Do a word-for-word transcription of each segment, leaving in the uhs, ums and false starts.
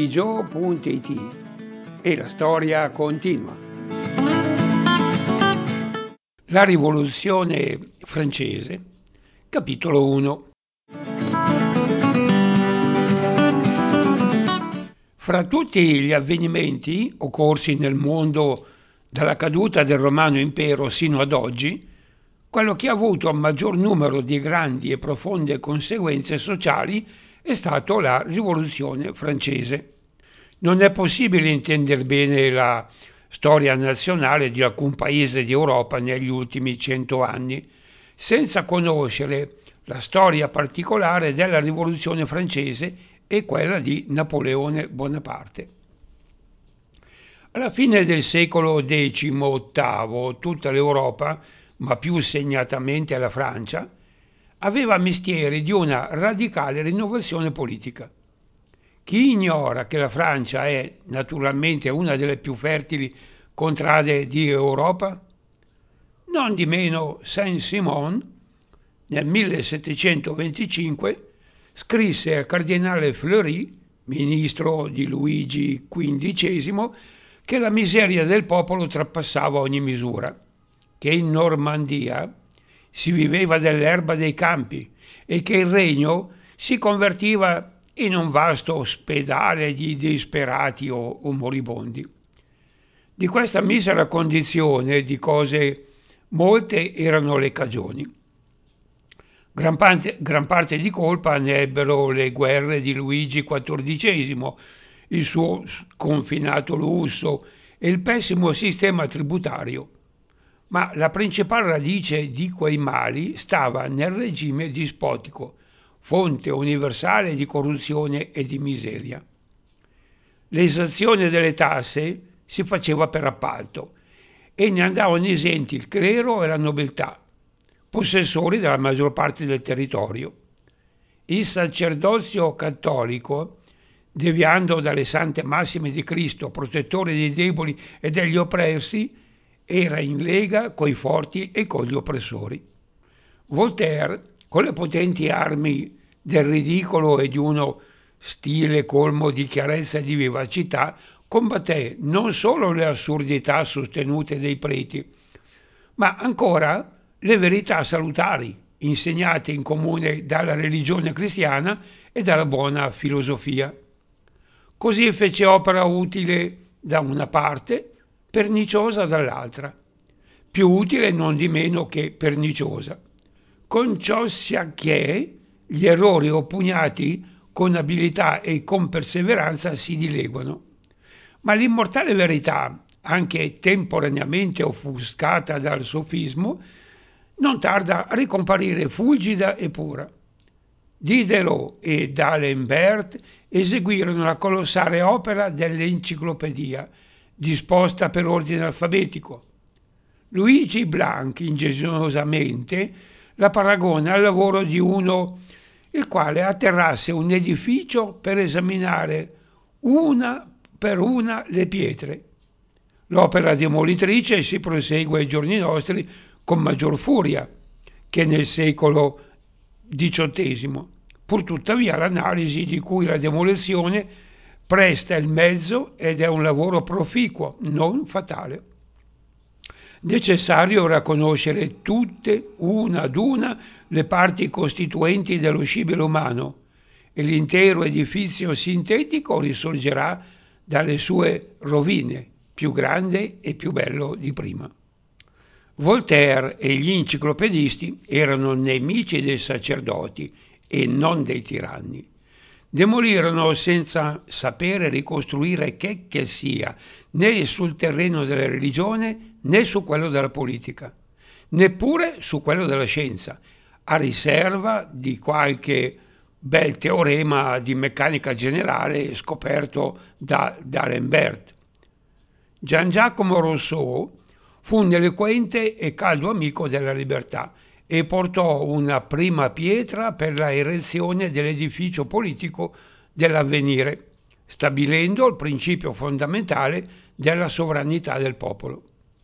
digio punto it e la storia continua. La rivoluzione francese, capitolo uno. Fra tutti gli avvenimenti occorsi nel mondo dalla caduta del Romano Impero sino ad oggi, quello che ha avuto il maggior numero di grandi e profonde conseguenze sociali è stato la Rivoluzione francese. Non è possibile intendere bene la storia nazionale di alcun paese d'Europa negli ultimi cento anni senza conoscere la storia particolare della Rivoluzione francese e quella di Napoleone Bonaparte. Alla fine del secolo decimottavo tutta l'Europa, ma più segnatamente la Francia, aveva mestieri di una radicale rinnovazione politica. Chi ignora che la Francia è naturalmente una delle più fertili contrade di Europa? Non di meno Saint-Simon nel millesettecentoventicinque scrisse al cardinale Fleury, ministro di Luigi quindicesimo, che la miseria del popolo trapassava ogni misura, che in Normandia si viveva dell'erba dei campi e che il regno si convertiva in un vasto ospedale di disperati o, o moribondi. Di questa misera condizione di cose molte erano le cagioni. Gran parte, gran parte di colpa ne ebbero le guerre di Luigi quattordicesimo, il suo sconfinato lusso e il pessimo sistema tributario. Ma la principale radice di quei mali stava nel regime dispotico, fonte universale di corruzione e di miseria. L'esazione delle tasse si faceva per appalto e ne andavano esenti il clero e la nobiltà, possessori della maggior parte del territorio. Il sacerdozio cattolico, deviando dalle sante massime di Cristo, protettore dei deboli e degli oppressi, era in lega coi forti e con gli oppressori. Voltaire, con le potenti armi del ridicolo e di uno stile colmo di chiarezza e di vivacità, combatté non solo le assurdità sostenute dai preti, ma ancora le verità salutari insegnate in comune dalla religione cristiana e dalla buona filosofia. Così fece opera utile da una parte, perniciosa dall'altra, più utile non di meno che perniciosa. Con ciò sia che gli errori oppugnati con abilità e con perseveranza si dileguano. Ma l'immortale verità, anche temporaneamente offuscata dal sofismo, non tarda a ricomparire fulgida e pura. Diderot e D'Alembert eseguirono la colossale opera dell'enciclopedia, disposta per ordine alfabetico. Luigi Blanc, ingegnosamente, la paragona al lavoro di uno il quale atterrasse un edificio per esaminare una per una le pietre. L'opera demolitrice si prosegue ai giorni nostri con maggior furia che nel secolo diciottesimo. Purtuttavia l'analisi di cui la demolizione presta il mezzo ed è un lavoro proficuo, non fatale. Necessario ora conoscere tutte, una ad una, le parti costituenti dello scibile umano e l'intero edifizio sintetico risorgerà dalle sue rovine, più grande e più bello di prima. Voltaire e gli enciclopedisti erano nemici dei sacerdoti e non dei tiranni. Demolirono senza sapere ricostruire che che sia, né sul terreno della religione né su quello della politica, neppure su quello della scienza, a riserva di qualche bel teorema di meccanica generale scoperto da D'Alembert. Gian Giacomo Rousseau fu un eloquente e caldo amico della libertà e portò una prima pietra per la erezione dell'edificio politico dell'avvenire, stabilendo il principio fondamentale della sovranità del popolo.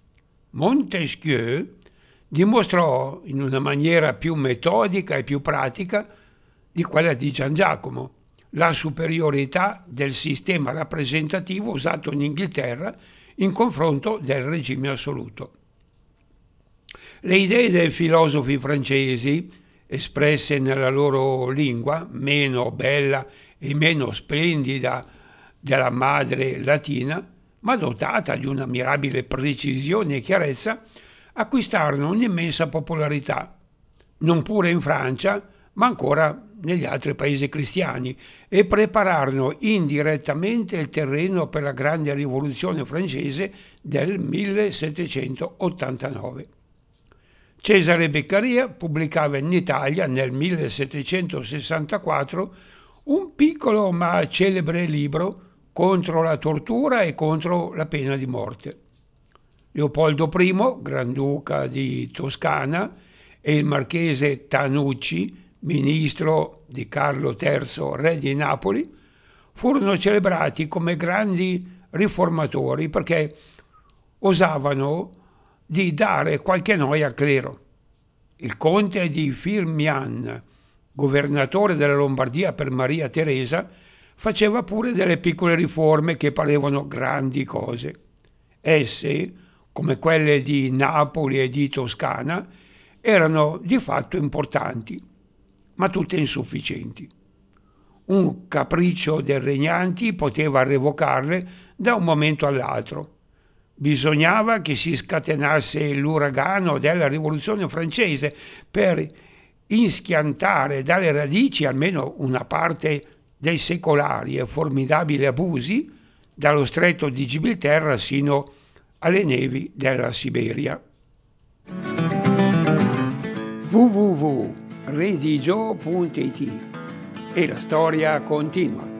Montesquieu dimostrò in una maniera più metodica e più pratica di quella di Gian Giacomo la superiorità del sistema rappresentativo usato in Inghilterra in confronto del regime assoluto. Le idee dei filosofi francesi, espresse nella loro lingua, meno bella e meno splendida della madre latina, ma dotata di una mirabile precisione e chiarezza, acquistarono un'immensa popolarità, non pure in Francia, ma ancora negli altri paesi cristiani, e prepararono indirettamente il terreno per la grande rivoluzione francese del millesettecentottantanove. Cesare Beccaria pubblicava in Italia nel millesettecentosessantaquattro un piccolo ma celebre libro contro la tortura e contro la pena di morte. Leopoldo I, Granduca di Toscana, e il marchese Tanucci, ministro di Carlo terzo, re di Napoli, furono celebrati come grandi riformatori perché osavano di dare qualche noia al clero. Il conte di Firmian, governatore della Lombardia per Maria Teresa, faceva pure delle piccole riforme che parevano grandi cose. Esse, come quelle di Napoli e di Toscana, erano di fatto importanti, ma tutte insufficienti. Un capriccio dei regnanti poteva revocarle da un momento all'altro. Bisognava che si scatenasse l'uragano della rivoluzione francese per inschiantare dalle radici almeno una parte dei secolari e formidabili abusi, dallo stretto di Gibilterra sino alle nevi della Siberia. w w w punto redigio punto it e la storia continua.